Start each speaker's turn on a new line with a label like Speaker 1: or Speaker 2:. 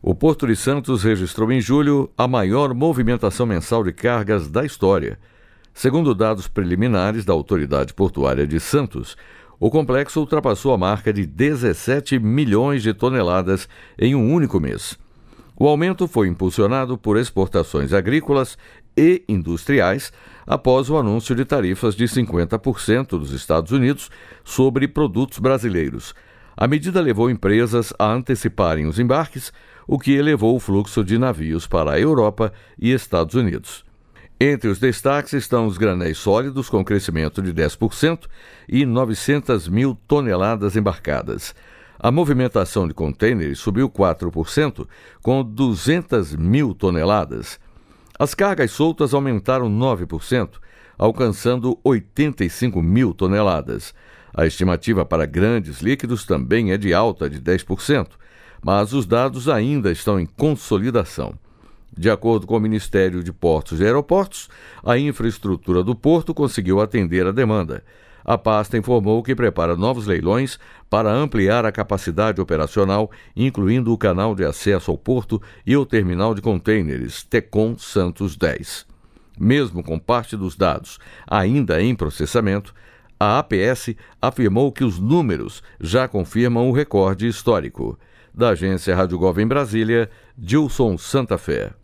Speaker 1: O Porto de Santos registrou em julho a maior movimentação mensal de cargas da história. Segundo dados preliminares da Autoridade Portuária de Santos, o complexo ultrapassou a marca de 17 milhões de toneladas em um único mês. O aumento foi impulsionado por exportações agrícolas e industriais após o anúncio de tarifas de 50% dos Estados Unidos sobre produtos brasileiros. A medida levou empresas a anteciparem os embarques, o que elevou o fluxo de navios para a Europa e Estados Unidos. Entre os destaques estão os granéis sólidos, com crescimento de 10% e 900 mil toneladas embarcadas. A movimentação de contêineres subiu 4%, com 200 mil toneladas. As cargas soltas aumentaram 9%, alcançando 85 mil toneladas. A estimativa para grandes líquidos também é de alta de 10%, mas os dados ainda estão em consolidação. De acordo com o Ministério de Portos e Aeroportos, a infraestrutura do porto conseguiu atender a demanda. A pasta informou que prepara novos leilões para ampliar a capacidade operacional, incluindo o canal de acesso ao porto e o terminal de contêineres Tecon Santos 10. Mesmo com parte dos dados ainda em processamento, a APS afirmou que os números já confirmam o recorde histórico. Da agência Rádio Gov em Brasília, Gilson Santa Fé.